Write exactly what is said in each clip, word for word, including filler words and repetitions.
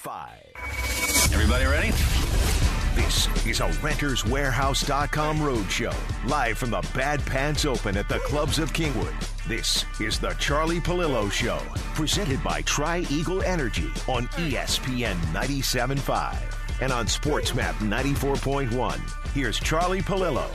five. Everybody ready? This is a Renters Warehouse dot com roadshow, live from the Bad Pants Open at the Clubs of Kingwood. This is the Charlie Palillo Show, presented by Tri-Eagle Energy on E S P N ninety-seven point five and on SportsMap ninety-four point one. Here's Charlie Palillo.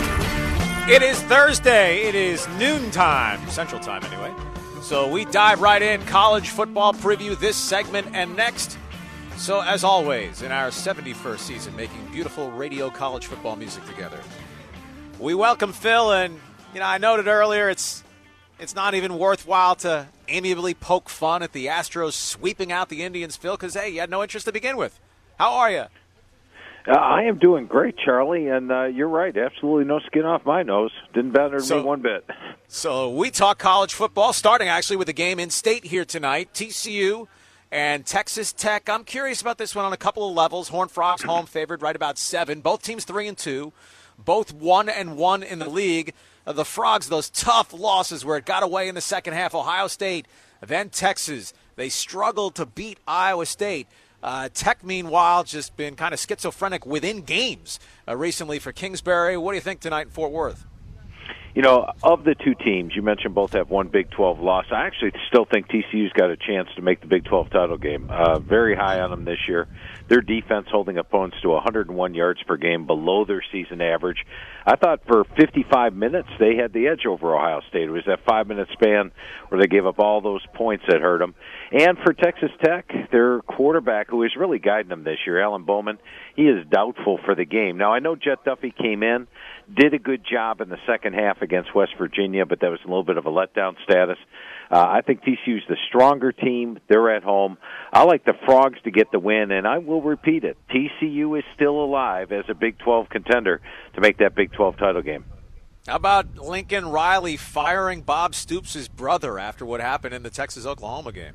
It is Thursday. It is noontime, Central Time anyway. So we dive right in. College football preview this segment and next. So as always, in our seventy-first season, making beautiful radio college football music together, we welcome Phil. And, you know, I noted earlier it's it's not even worthwhile to amiably poke fun at the Astros sweeping out the Indians, Phil, because, hey, you had no interest to begin with. How are you? Uh, I am doing great, Charlie, and uh, you're right. Absolutely no skin off my nose. Didn't bother so, me one bit. So we talk college football, starting actually with a game in state here tonight, T C U and Texas Tech. I'm curious about this one on a couple of levels. Horned Frogs home favored right about seven. Both teams three and two, both one and one in the league. Uh, the Frogs, those tough losses where it got away in the second half. Ohio State, then Texas. They struggled to beat Iowa State. Uh, Tech, meanwhile, just been kind of schizophrenic within games uh, recently for Kingsbury. What do you think tonight in Fort Worth? You know, of the two teams, you mentioned both have one Big twelve loss. I actually still think T C U's got a chance to make the Big twelve title game. Uh, very high on them this year. Their defense holding opponents to one hundred one yards per game, below their season average. I thought for fifty-five minutes they had the edge over Ohio State. It was that five-minute span where they gave up all those points that hurt them. And for Texas Tech, their quarterback, who is really guiding them this year, Alan Bowman, he is doubtful for the game. Now, I know Jet Duffy came in, did a good job in the second half against West Virginia, but that was a little bit of a letdown status. Uh, I think T C U's the stronger team. They're at home. I like the Frogs to get the win, and I will repeat it. T C U is still alive as a Big twelve contender to make that Big twelve title game. How about Lincoln Riley firing Bob Stoops' brother after what happened in the Texas-Oklahoma game?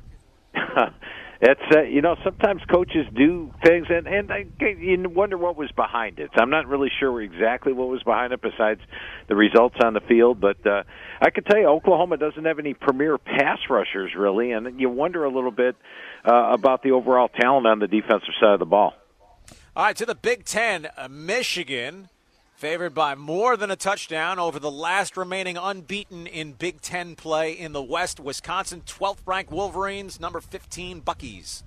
It's uh, you know, sometimes coaches do things, and and I, you wonder what was behind it. I'm not really sure exactly what was behind it besides the results on the field, but uh, I can tell you Oklahoma doesn't have any premier pass rushers really, and you wonder a little bit uh, about the overall talent on the defensive side of the ball. All right, to the Big Ten, uh, Michigan favored by more than a touchdown over the last remaining unbeaten in Big Ten play in the West. Wisconsin, twelfth-ranked Wolverines, number fifteen, Buckies.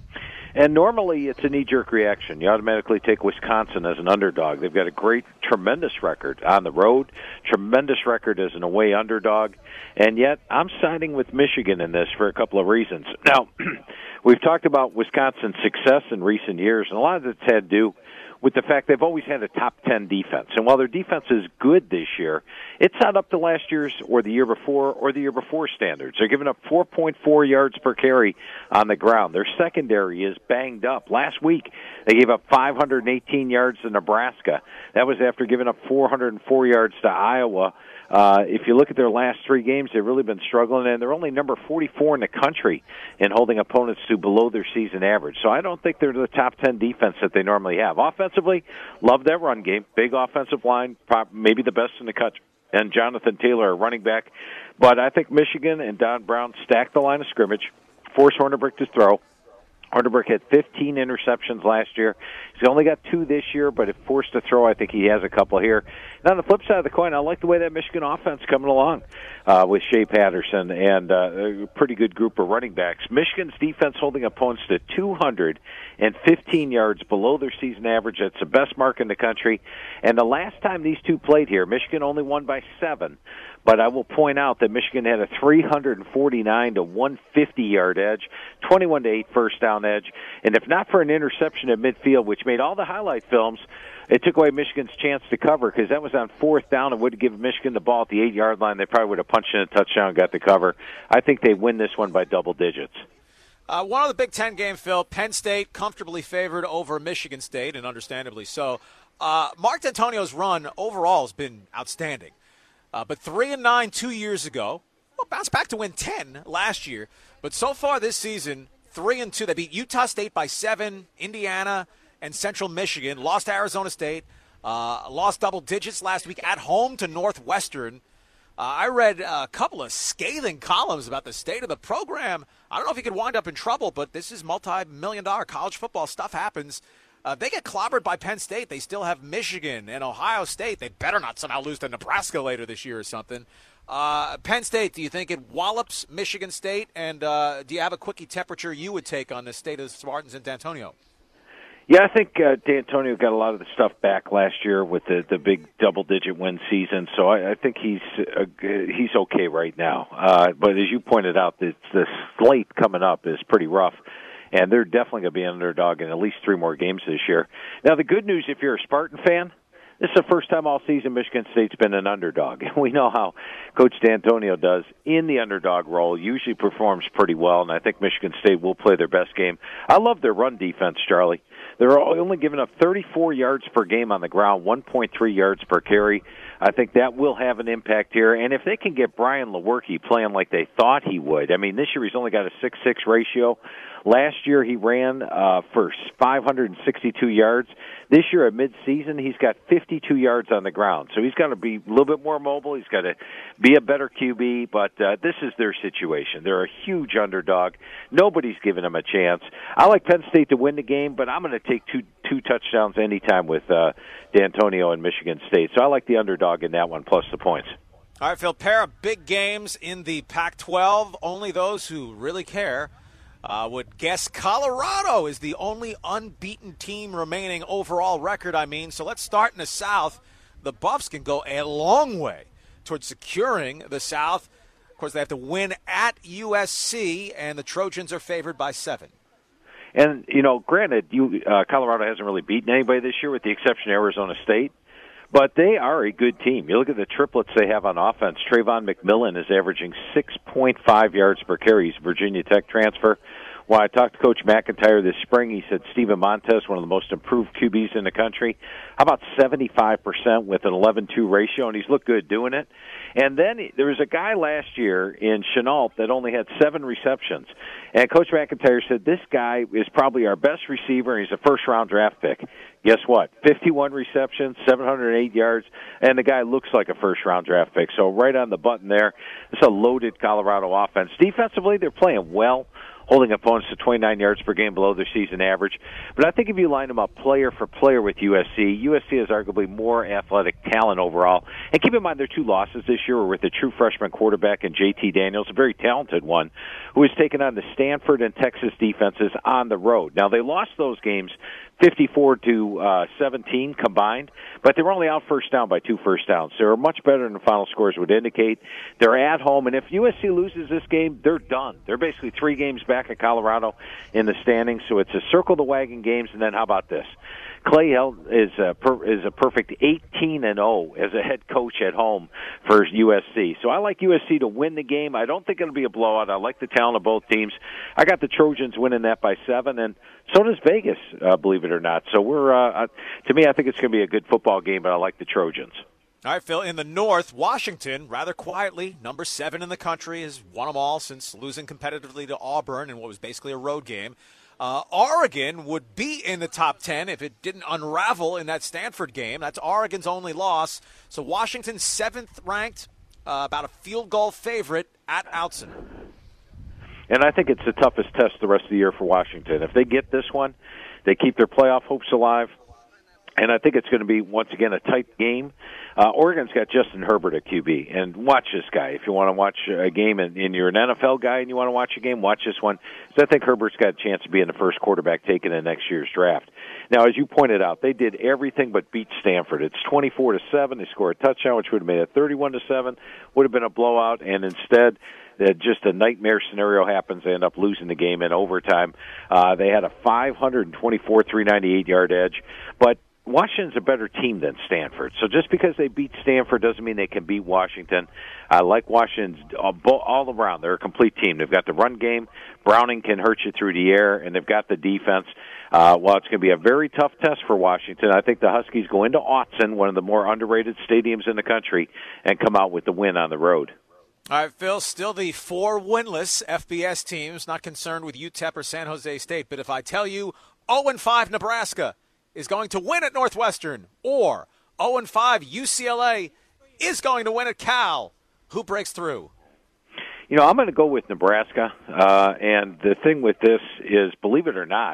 And normally it's a knee-jerk reaction. You automatically take Wisconsin as an underdog. They've got a great, tremendous record on the road, tremendous record as an away underdog, and yet I'm siding with Michigan in this for a couple of reasons. Now, we've talked about Wisconsin's success in recent years, and a lot of it's had to do with the fact they've always had a top ten defense. And while their defense is good this year, it's not up to last year's or the year before or the year before standards. They're giving up four point four yards per carry on the ground. Their secondary is banged up. Last week, they gave up five hundred eighteen yards to Nebraska. That was after giving up four hundred four yards to Iowa. Uh, if you look at their last three games, they've really been struggling, and they're only number forty-four in the country in holding opponents to below their season average. So I don't think they're the top ten defense that they normally have. Offensively, love that run game. Big offensive line, maybe the best in the country. And Jonathan Taylor, a running back. But I think Michigan and Don Brown stacked the line of scrimmage, forced Hornibrook to throw. Hornibrook had fifteen interceptions last year. He's only got two this year, but if forced to throw, I think he has a couple here. And on the flip side of the coin, I like the way that Michigan offense coming along uh, with Shea Patterson and uh, a pretty good group of running backs. Michigan's defense holding opponents to two hundred fifteen yards below their season average. That's the best mark in the country. And the last time these two played here, Michigan only won by seven. But I will point out that Michigan had a three forty-nine to one fifty yard edge, twenty-one to eight first down edge. And if not for an interception at midfield, which made all the highlight films, it took away Michigan's chance to cover because that was on fourth down and would have given Michigan the ball at the eight-yard line. They probably would have punched in a touchdown and got the cover. I think they win this one by double digits. Uh, one of the Big Ten game, Phil, Penn State comfortably favored over Michigan State, and understandably so. Uh, Mark D'Antonio's run overall has been outstanding. Uh, but three and nine two years ago, well, bounced back to win ten last year. But so far this season, three and two. They beat Utah State by seven, Indiana and Central Michigan. Lost to Arizona State. Uh, lost double digits last week at home to Northwestern. Uh, I read a couple of scathing columns about the state of the program. I don't know if he could wind up in trouble, but this is multi-million dollar college football. Stuff happens. Uh, they get clobbered by Penn State. They still have Michigan and Ohio State. They better not somehow lose to Nebraska later this year or something. Uh, Penn State, do you think it wallops Michigan State? And uh, do you have a quickie temperature you would take on the state of the Spartans in D'Antonio? Yeah, I think uh, D'Antonio got a lot of the stuff back last year with the, the big double-digit win season, so I, I think he's uh, he's okay right now. Uh, but as you pointed out, the, the slate coming up is pretty rough, and they're definitely going to be an underdog in at least three more games this year. Now, the good news, if you're a Spartan fan, this is the first time all season Michigan State's been an underdog. We know how Coach D'Antonio does in the underdog role, usually performs pretty well, and I think Michigan State will play their best game. I love their run defense, Charlie. They're only giving up thirty-four yards per game on the ground, one point three yards per carry. I think that will have an impact here. And if they can get Brian Lewerke playing like they thought he would, I mean, this year he's only got a six six ratio. Last year he ran uh, for five hundred sixty-two yards. This year at midseason he's got fifty-two yards on the ground. So he's got to be a little bit more mobile. He's got to be a better Q B. But uh, this is their situation. They're a huge underdog. Nobody's giving them a chance. I like Penn State to win the game, but I'm going to take two two touchdowns anytime with uh, D'Antonio and Michigan State. So I like the underdog in that one plus the points. All right, Phil, pair of big games in the Pac twelve. Only those who really care Uh, would guess Colorado is the only unbeaten team remaining overall record, I mean. So let's start in the South. The Buffs can go a long way towards securing the South. Of course, they have to win at U S C, and the Trojans are favored by seven. And, you know, granted, you, uh, Colorado hasn't really beaten anybody this year with the exception of Arizona State. But they are a good team. You look at the triplets they have on offense. Trayvon McMillan is averaging six point five yards per carry. He's a Virginia Tech transfer. When I talked to Coach McIntyre this spring, he said Steven Montez, one of the most improved Q Bs in the country, how about seventy-five percent with an eleven two ratio, and he's looked good doing it. And then there was a guy last year in Chenault that only had seven receptions. And Coach McIntyre said, this guy is probably our best receiver, and he's a first-round draft pick. Guess what? fifty-one receptions, seven hundred eight yards, and the guy looks like a first-round draft pick. So right on the button there. It's a loaded Colorado offense. Defensively, they're playing well, holding opponents to twenty-nine yards per game below their season average. But I think if you line them up player for player with U S C, U S C has arguably more athletic talent overall. And keep in mind their two losses this year were with the true freshman quarterback and J T Daniels, a very talented one, who has taken on the Stanford and Texas defenses on the road. Now, they lost those games fifty-four to seventeen combined, but they were only out first down by two first downs. They were much better than the final scores would indicate. They're at home, and if U S C loses this game, they're done. They're basically three games back at Colorado in the standings, so it's a circle the wagon games, and then how about this? Clay Helton is a, per, is a perfect eighteen and oh as a head coach at home for U S C. So I like U S C to win the game. I don't think it'll be a blowout. I like the talent of both teams. I got the Trojans winning that by seven, and so does Vegas, uh, believe it or not. So we're uh, uh, to me, I think it's going to be a good football game, but I like the Trojans. All right, Phil, in the North, Washington, rather quietly, number seven in the country, has won them all since losing competitively to Auburn in what was basically a road game. Uh, Oregon would be in the top ten if it didn't unravel in that Stanford game. That's Oregon's only loss. So Washington's seventh ranked, uh, about a field goal favorite at Outson. And I think it's the toughest test the rest of the year for Washington. If they get this one, they keep their playoff hopes alive. And I think it's going to be, once again, a tight game. Uh, Oregon's got Justin Herbert at Q B. And watch this guy. If you want to watch a game and, and you're an N F L guy and you want to watch a game, watch this one. So I think Herbert's got a chance to be in the first quarterback taken in next year's draft. Now, as you pointed out, they did everything but beat Stanford. It's twenty-four to seven. They scored a touchdown, which would have made it thirty-one to seven. Would have been a blowout. And instead, Uh, just a nightmare scenario happens. They end up losing the game in overtime. Uh, they had a five twenty-four, three ninety-eight yard edge. But Washington's a better team than Stanford. So just because they beat Stanford doesn't mean they can beat Washington. I like Washington's all around. They're a complete team. They've got the run game. Browning can hurt you through the air, and they've got the defense. Uh, well, it's going to be a very tough test for Washington. I think the Huskies go into Autzen, one of the more underrated stadiums in the country, and come out with the win on the road. All right, Phil, still the four winless F B S teams, not concerned with U T E P or San Jose State. But if I tell you oh and five Nebraska is going to win at Northwestern, or oh and five U C L A is going to win at Cal, Who breaks through? You know, I'm going to go with Nebraska. Uh, and the thing with this is, believe it or not,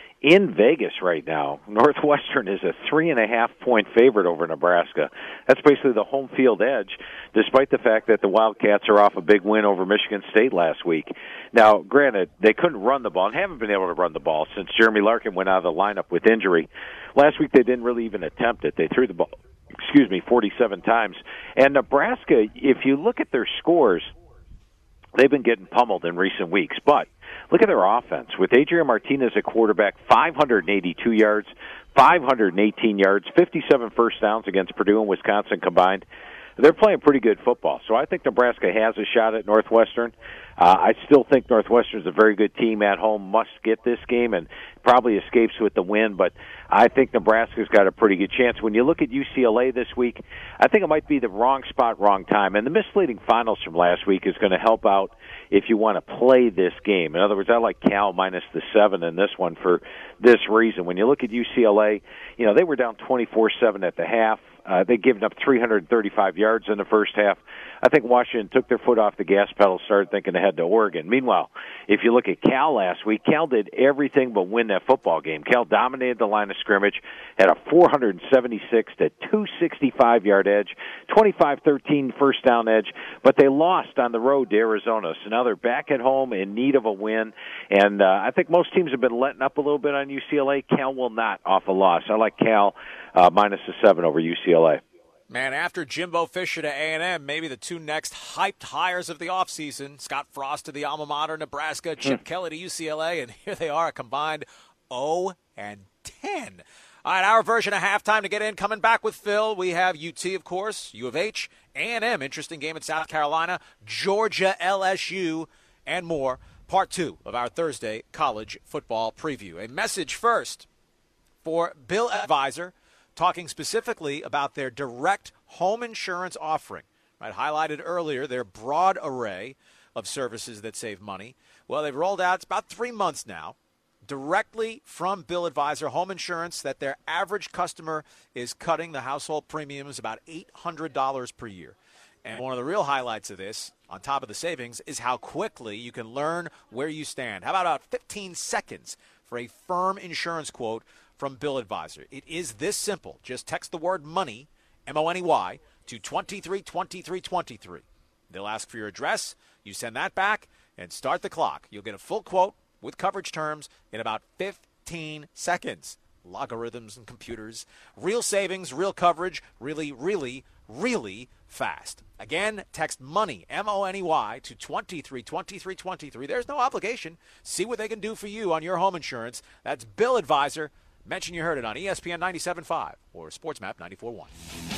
in Vegas right now, Northwestern is a three and a half point favorite over Nebraska. That's basically the home field edge, despite the fact that the Wildcats are off a big win over Michigan State last week. Now, granted, they couldn't run the ball and haven't been able to run the ball since Jeremy Larkin went out of the lineup with injury. Last week they didn't really even attempt it. They threw the ball, excuse me, forty-seven times. And Nebraska, if you look at their scores, they've been getting pummeled in recent weeks, but look at their offense. With Adrian Martinez at quarterback, five hundred eighty-two yards, five hundred eighteen yards, fifty-seven first downs against Purdue and Wisconsin combined. They're playing pretty good football. So I think Nebraska has a shot at Northwestern. Uh, I still think Northwestern's a very good team at home, must get this game, and probably escapes with the win. But I think Nebraska's got a pretty good chance. When you look at U C L A this week, I think it might be the wrong spot, wrong time. And the misleading finals from last week is going to help out if you want to play this game. In other words, I like Cal minus the seven in this one for this reason. When you look at U C L A, you know, they were down twenty-four seven at the half. Uh, they'd given up three hundred thirty-five yards in the first half. I think Washington took their foot off the gas pedal, started thinking ahead to Oregon. Meanwhile, if you look at Cal last week, Cal did everything but win that football game. Cal dominated the line of scrimmage, had a four seventy-six to two sixty-five yard edge, twenty-five thirteen first down edge, but they lost on the road to Arizona. So now they're back at home in need of a win, and uh, I think most teams have been letting up a little bit on U C L A. Cal will not off a loss. I like Cal uh, minus the seven over U C L A. Man, after Jimbo Fisher to A and M, maybe the two next hyped hires of the offseason, Scott Frost to the alma mater, Nebraska, Chip mm. Kelly to U C L A, and here they are, a combined oh and ten. All right, our version of halftime to get in. Coming back with Phil, we have U T, of course, U of H, A and M, interesting game in South Carolina, Georgia, L S U, and more. Part two of our Thursday college football preview. A message first for Bill Advisor, talking specifically about their direct home insurance offering. Right, highlighted earlier, their broad array of services that save money. Well, they've rolled out, it's about three months now, directly from Bill Advisor home insurance that their average customer is cutting the household premiums about eight hundred dollars per year. And one of the real highlights of this, on top of the savings, is how quickly you can learn where you stand. How about about fifteen seconds for a firm insurance quote from Bill Advisor? It is this simple. Just text the word money, M O N E Y, to two three two three two three. They'll ask for your address. You send that back and start the clock. You'll get a full quote with coverage terms in about fifteen seconds. Logarithms and computers. Real savings, real coverage, really, really, really fast. Again, text money, M O N E Y, to two three two three two three. There's no obligation. See what they can do for you on your home insurance. That's Bill Advisor. Mention you heard it on E S P N ninety-seven point five or SportsMap ninety-four point one.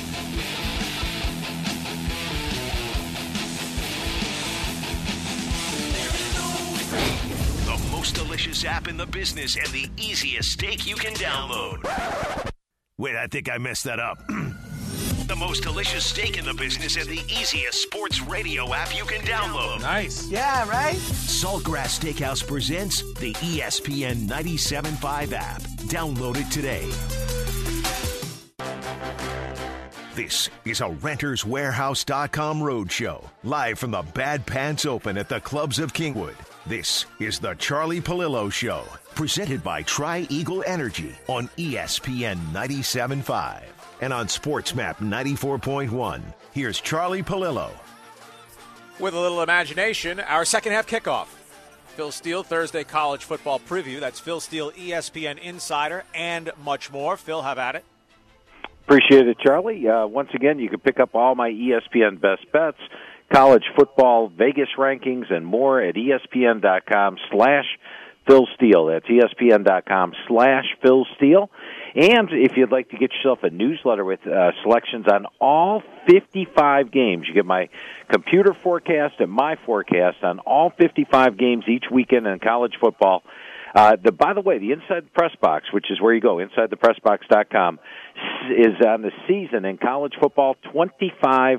The most delicious app in the business and the easiest steak you can download. Wait, I think I messed that up. The most delicious steak in the business and the easiest sports radio app you can download. Nice. Yeah, right? Saltgrass Steakhouse presents the E S P N ninety-seven point five app. Download it today. This is a Renters Warehouse dot com roadshow, live from the Bad Pants Open at the Clubs of Kingwood. This is the Charlie Palillo Show, presented by Tri-Eagle Energy on E S P N ninety-seven point five. And on SportsMap ninety-four point one, here's Charlie Palillo. With a little imagination, our second half kickoff. Phil Steele, Thursday college football preview. That's Phil Steele, E S P N insider, and much more. Phil, have at it. Appreciate it, Charlie. Uh, once again, you can pick up all my E S P N best bets, college football, Vegas rankings, and more at ESPN.com slash Phil Steele. That's ESPN.com slash Phil Steele. And if you'd like to get yourself a newsletter with uh, selections on all fifty-five games, you get my computer forecast and my forecast on all fifty-five games each weekend in college football. Uh, the, by the way, the Inside the Press Box, which is where you go, inside the press box dot com, is on the season in college football, twenty-five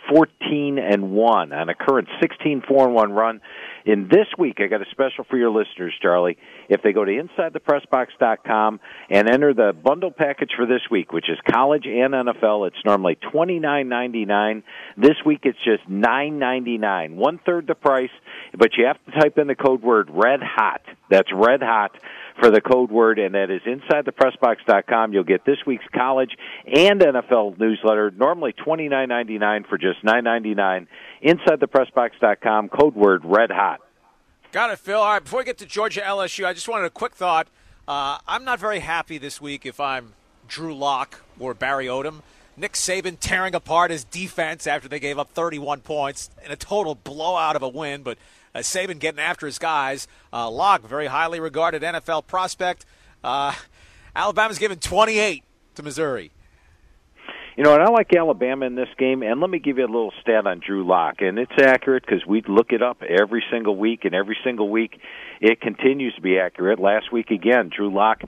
fourteen and one on a current sixteen four and one run. In this week, I got a special for your listeners, Charlie. If they go to inside the press box dot com and enter the bundle package for this week, which is college and N F L, it's normally twenty-nine ninety-nine. This week, it's just nine ninety-nine, one-third the price, but you have to type in the code word Red Hot. That's Red Hot for the code word, and that is inside the press box dot com. You'll get this week's college and N F L newsletter, normally twenty-nine ninety-nine for just nine ninety-nine. inside the press box dot com, code word Red Hot. Got it, Phil. All right, before we get to Georgia L S U, I just wanted a quick thought. Uh, I'm not very happy this week if I'm Drew Lock or Barry Odom. Nick Saban tearing apart his defense after they gave up thirty-one points in a total blowout of a win, but uh, Saban getting after his guys. Uh, Lock, very highly regarded N F L prospect. Uh, Alabama's given twenty-eight to Missouri. You know, and I like Alabama in this game, and let me give you a little stat on Drew Lock, and it's accurate because we look it up every single week, and every single week it continues to be accurate. Last week, again, Drew Lock,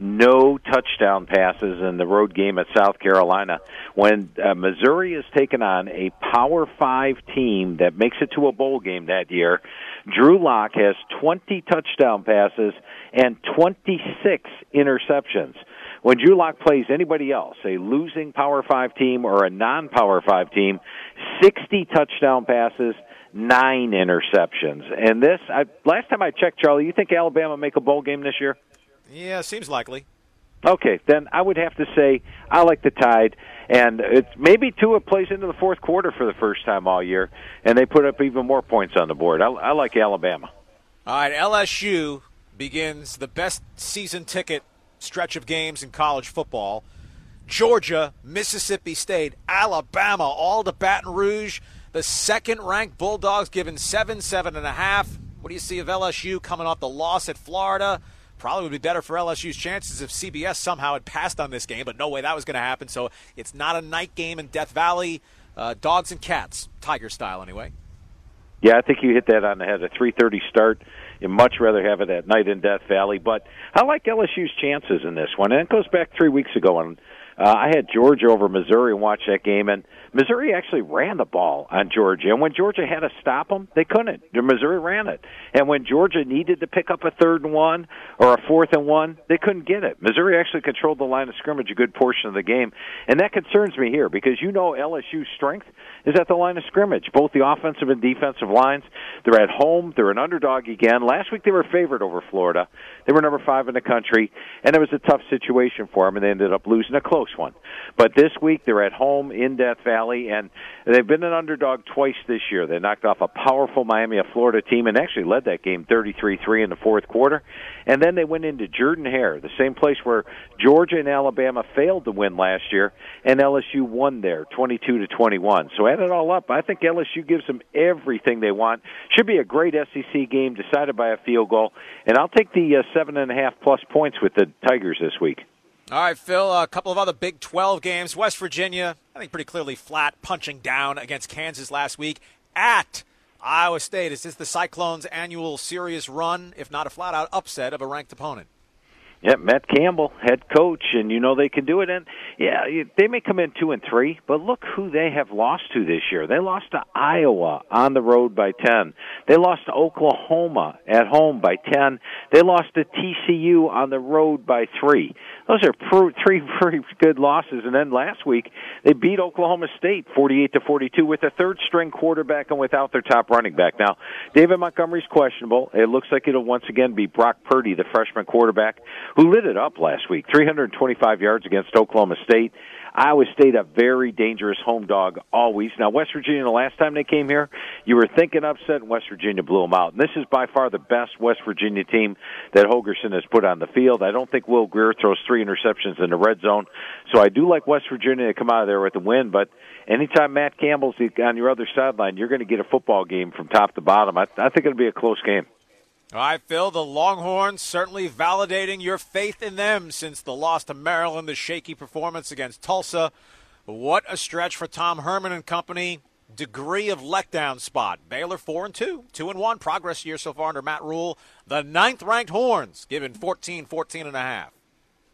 no touchdown passes in the road game at South Carolina. When uh, Missouri is taking on a Power Five team that makes it to a bowl game that year, Drew Lock has twenty touchdown passes and twenty-six interceptions. When Drew Lock plays anybody else, a losing Power Five team or a non-Power Five team, sixty touchdown passes, nine interceptions. And this, I, last time I checked, Charlie, you think Alabama make a bowl game this year? Yeah, seems likely. Okay, then I would have to say I like the Tide, and it's maybe Tua plays into the fourth quarter for the first time all year, and they put up even more points on the board. I, I like Alabama. All right, L S U begins the best season ticket stretch of games in college football. Georgia, Mississippi State, Alabama, all to Baton Rouge. The second-ranked Bulldogs given seven, seven and a half. What do you see of L S U coming off the loss at Florida? Probably would be better for L S U's chances if C B S somehow had passed on this game, but no way that was going to happen. So it's not a night game in Death Valley. Uh, dogs and cats, Tiger style anyway. Yeah, I think you hit that on the head. A three thirty start. You'd much rather have it at night in Death Valley. But I like L S U's chances in this one. And it goes back three weeks ago when uh, I had Georgia over Missouri and watched that game. And Missouri actually ran the ball on Georgia. And when Georgia had to stop them, they couldn't. Missouri ran it. And when Georgia needed to pick up a third and one or a fourth and one, they couldn't get it. Missouri actually controlled the line of scrimmage a good portion of the game. And that concerns me here because you know L S U's strength is at the line of scrimmage, both the offensive and defensive lines. They're at home. They're an underdog again. Last week they were favored over Florida. They were number five in the country, and it was a tough situation for them, and they ended up losing a close one. But this week they're at home in Death Valley, and they've been an underdog twice this year. They knocked off a powerful Miami of Florida team and actually led that game thirty-three three in the fourth quarter. And then they went into Jordan-Hare, the same place where Georgia and Alabama failed to win last year, and L S U won there twenty-two to twenty-one. So add it all up, I think L S U gives them everything they want. Should be a great S E C game decided by a field goal, and I'll take the uh, seven and a half plus points with the Tigers this week. All right, Phil, a couple of other Big twelve games. West Virginia, I think pretty clearly flat, punching down against Kansas last week. At Iowa State, is this the Cyclones' annual serious run, if not a flat-out upset of a ranked opponent? Yeah, Matt Campbell, head coach, and you know they can do it. And, yeah, they may come in two and three, but look who they have lost to this year. They lost to Iowa on the road by ten. They lost to Oklahoma at home by ten. They lost to T C U on the road by three. Those are three very good losses. And then last week, they beat Oklahoma State forty-eight to forty-two with a third-string quarterback and without their top running back. Now, David Montgomery's questionable. It looks like it'll once again be Brock Purdy, the freshman quarterback, who lit it up last week, three hundred twenty-five yards against Oklahoma State. Iowa State, a very dangerous home dog always. Now, West Virginia, the last time they came here, you were thinking upset, and West Virginia blew them out. And this is by far the best West Virginia team that Holgorsen has put on the field. I don't think Will Grier throws three interceptions in the red zone. So I do like West Virginia to come out of there with a win. But anytime Matt Campbell's on your other sideline, you're going to get a football game from top to bottom. I, I think it'll be a close game. All right, Phil, the Longhorns certainly validating your faith in them since the loss to Maryland, the shaky performance against Tulsa. What a stretch for Tom Herman and company. Degree of letdown spot. Baylor four and two, two and one. Progress year so far under Matt Rule. The ninth-ranked Horns given fourteen, fourteen and a half.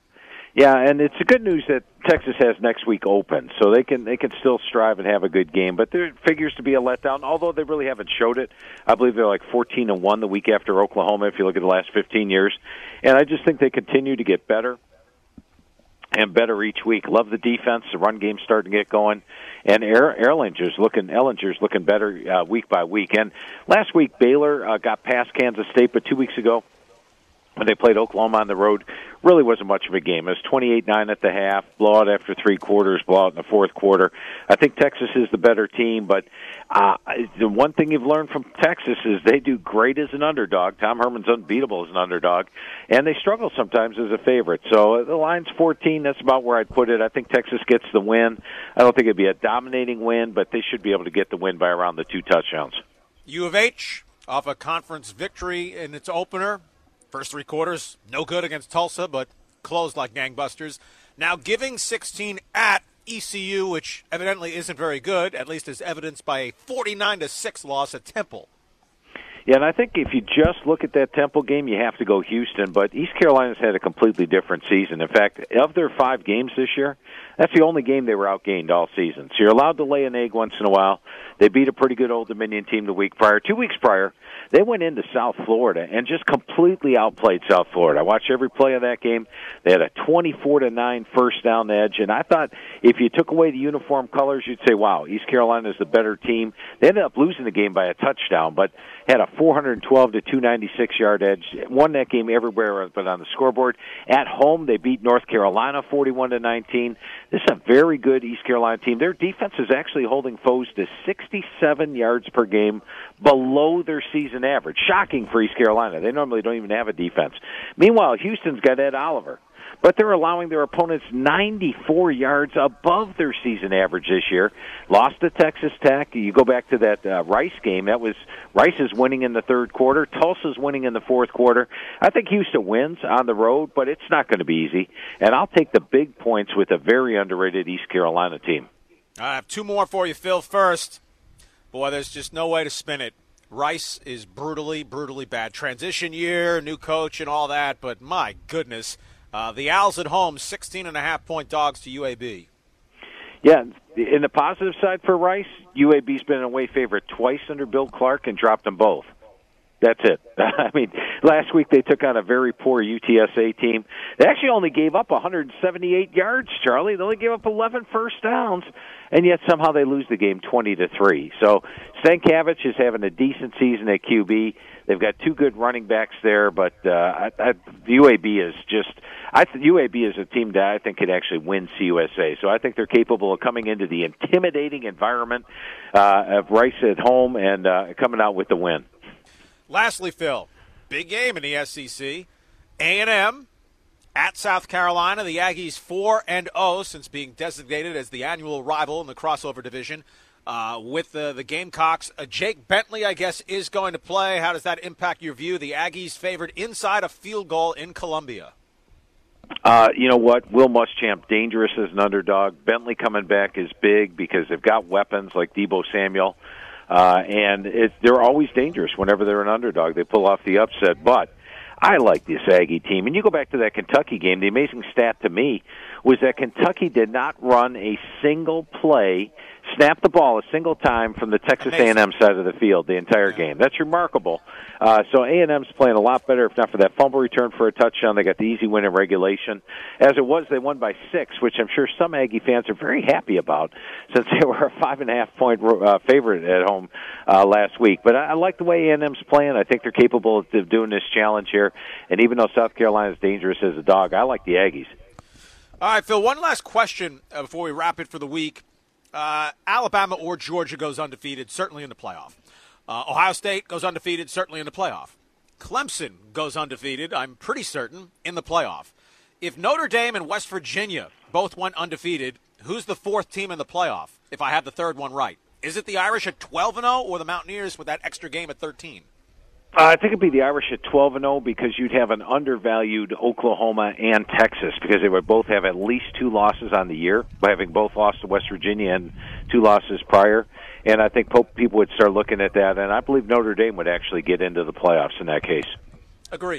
Yeah, and it's a good news that Texas has next week open, so they can they can still strive and have a good game. But there figures to be a letdown, although they really haven't showed it. I believe they're like fourteen and one the week after Oklahoma, if you look at the last fifteen years. And I just think they continue to get better and better each week. Love the defense. The run game's starting to get going. And Ehlinger's looking, Ehlinger's looking better uh, week by week. And last week, Baylor uh, got past Kansas State, but two weeks ago, when they played Oklahoma on the road, really wasn't much of a game. It was twenty-eight nine at the half, blowout after three quarters, blowout in the fourth quarter. I think Texas is the better team, but uh, the one thing you've learned from Texas is they do great as an underdog. Tom Herman's unbeatable as an underdog, and they struggle sometimes as a favorite. So the line's fourteen. That's about where I'd put it. I think Texas gets the win. I don't think it'd be a dominating win, but they should be able to get the win by around the two touchdowns. U of H off a conference victory in its opener. First three quarters, no good against Tulsa, but closed like gangbusters. Now giving sixteen at E C U, which evidently isn't very good, at least as evidenced by a forty-nine to six loss at Temple. Yeah, and I think if you just look at that Temple game, you have to go Houston. But East Carolina's had a completely different season. In fact, of their five games this year, that's the only game they were outgained all season. So you're allowed to lay an egg once in a while. They beat a pretty good Old Dominion team the week prior. Two weeks prior, they went into South Florida and just completely outplayed South Florida. I watched every play of that game. They had a twenty-four to nine first down edge, and I thought if you took away the uniform colors, you'd say, wow, East Carolina is the better team. They ended up losing the game by a touchdown, but had a four twelve to two ninety-six yard edge. Won that game everywhere but on the scoreboard. At home, they beat North Carolina forty-one to nineteen. This is a very good East Carolina team. Their defense is actually holding foes to sixty-seven yards per game, below their season average. Shocking for East Carolina. They normally don't even have a defense. Meanwhile, Houston's got Ed Oliver, but they're allowing their opponents ninety-four yards above their season average this year. Lost to Texas Tech. You go back to that uh, Rice game. That was Rice is winning in the third quarter. Tulsa's winning in the fourth quarter. I think Houston wins on the road, but it's not going to be easy. And I'll take the big points with a very underrated East Carolina team. I have two more for you, Phil. First, boy, there's just no way to spin it. Rice is brutally, brutally bad. Transition year, new coach and all that, but my goodness. Uh, the Owls at home, sixteen and a half point dogs to U A B. Yeah, in the positive side for Rice, U A B's been an away favorite twice under Bill Clark and dropped them both. That's it. I mean, last week they took on a very poor U T S A team. They actually only gave up one hundred seventy-eight yards, Charlie. They only gave up eleven first downs, and yet somehow they lose the game twenty to three. So Stankiewicz is having a decent season at Q B. They've got two good running backs there, but uh, I, I, U A B is just I th- U A B is a team that I think could actually win C U S A. So I think they're capable of coming into the intimidating environment uh, of Rice at home and uh, coming out with the win. Lastly, Phil, big game in the S E C. A and M at South Carolina. The Aggies four and oh since being designated as the annual rival in the crossover division. Uh, with the, the Gamecocks, uh, Jake Bentley, I guess, is going to play. How does that impact your view? The Aggies favored inside a field goal in Columbia. Uh, you know what? Will Muschamp, dangerous as an underdog. Bentley coming back is big because they've got weapons like Deebo Samuel. Uh, and it, they're always dangerous whenever they're an underdog. They pull off the upset. But I like this Aggie team. And you go back to that Kentucky game, the amazing stat to me was that Kentucky did not run a single play, snap the ball a single time from the Texas A and M side of the field the entire yeah. game. That's remarkable. Uh, so A and M's playing a lot better, if not for that fumble return for a touchdown. They got the easy win in regulation. As it was, they won by six, which I'm sure some Aggie fans are very happy about since they were a five and a half point uh, favorite at home uh, last week. But I, I like the way A and M's playing. I think they're capable of doing this challenge here. And even though South Carolina is dangerous as a dog, I like the Aggies. All right, Phil, one last question uh, before we wrap it for the week. Uh, Alabama or Georgia goes undefeated, certainly in the playoff. Uh, Ohio State goes undefeated, certainly in the playoff. Clemson goes undefeated, I'm pretty certain, in the playoff. If Notre Dame and West Virginia both went undefeated, who's the fourth team in the playoff, if I have the third one right? Is it the Irish at twelve and oh or the Mountaineers with that extra game at thirteen? Uh, I think it'd be the Irish at twelve and oh because you'd have an undervalued Oklahoma and Texas because they would both have at least two losses on the year, by having both lost to West Virginia and two losses prior. And I think people would start looking at that, and I believe Notre Dame would actually get into the playoffs in that case. Agree.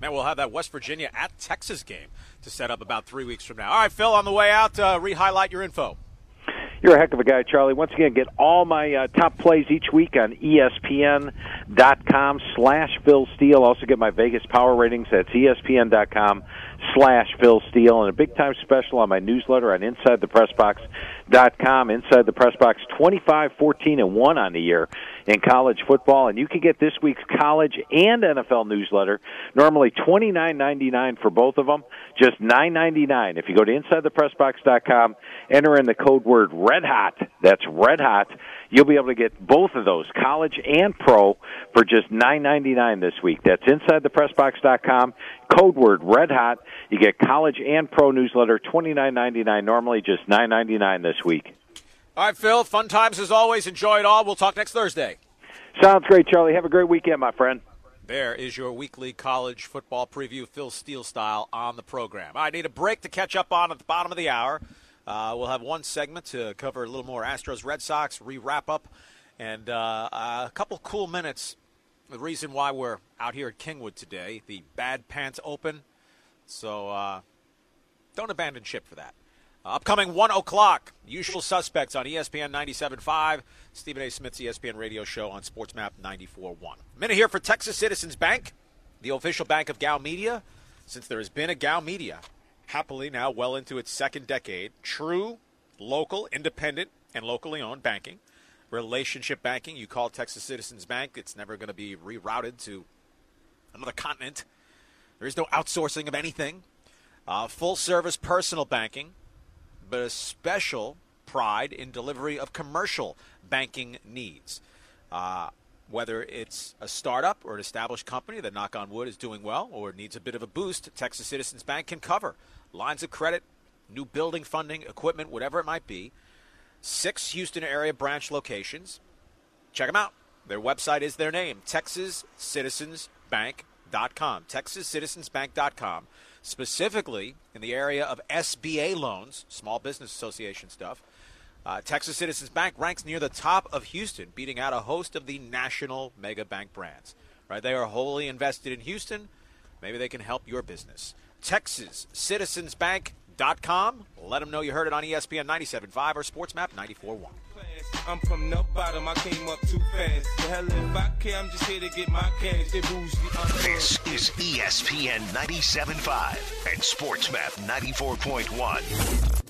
Man, we'll have that West Virginia at Texas game to set up about three weeks from now. All right, Phil, on the way out, uh, re-highlight your info. You're a heck of a guy, Charlie. Once again, get all my uh, top plays each week on E S P N dot com slash Phil Steele. Also get my Vegas power ratings. That's E S P N dot com slash Phil Steele. And a big-time special on my newsletter on Inside The Press Box dot com. Inside the Press Box, twenty-five, fourteen, and one on the year in college football. And you can get this week's college and N F L newsletter, normally twenty-nine ninety-nine for both of them, just nine ninety-nine. If you go to Inside The Press Box dot com, enter in the code word Red Hot. That's Red Hot. You'll be able to get both of those, college and pro, for just nine ninety-nine this week. That's Inside The Press Box dot com, code word Red Hot. You get college and pro newsletter, twenty-nine ninety-nine, normally just nine ninety-nine this week. All right, Phil, fun times as always. Enjoy it all. We'll talk next Thursday. Sounds great, Charlie. Have a great weekend, my friend. There is your weekly college football preview, Phil Steele style, on the program. I need a break to catch up on at the bottom of the hour. Uh, we'll have one segment to cover a little more Astros, Red Sox, re-wrap up, and uh, a couple cool minutes. The reason why we're out here at Kingwood today, the Bad Pants Open. So uh, don't abandon ship for that. Uh, upcoming one o'clock, Usual Suspects on E S P N ninety-seven point five, Stephen A. Smith's E S P N radio show on SportsMap ninety-four point one. Minute here for Texas Citizens Bank, the official bank of Gow Media. Since there has been a Gow Media, happily now well into its second decade, true, local, independent, and locally owned banking, relationship banking. You call Texas Citizens Bank, it's never going to be rerouted to another continent. There is no outsourcing of anything. Uh, full-service personal banking, but a special pride in delivery of commercial banking needs. Uh, whether it's a startup or an established company that, knock on wood, is doing well or needs a bit of a boost, Texas Citizens Bank can cover lines of credit, new building funding, equipment, whatever it might be. Six Houston area branch locations. Check them out. Their website is their name, Texas Citizens Bank dot com. Texas Citizens Bank dot com. Specifically in the area of S B A loans, Small Business Association stuff. Uh, Texas Citizens Bank ranks near the top of Houston, beating out a host of the national mega bank brands. Right? They are wholly invested in Houston. Maybe they can help your business. Texas Citizens Bank dot com. Let them know you heard it on E S P N ninety-seven point five or SportsMap ninety-four point one. I'm from the bottom, I came up too fast. The hell if I care, I'm just here to get my cash. They bougie. This is E S P N ninety-seven point five and SportsMap ninety-four point one.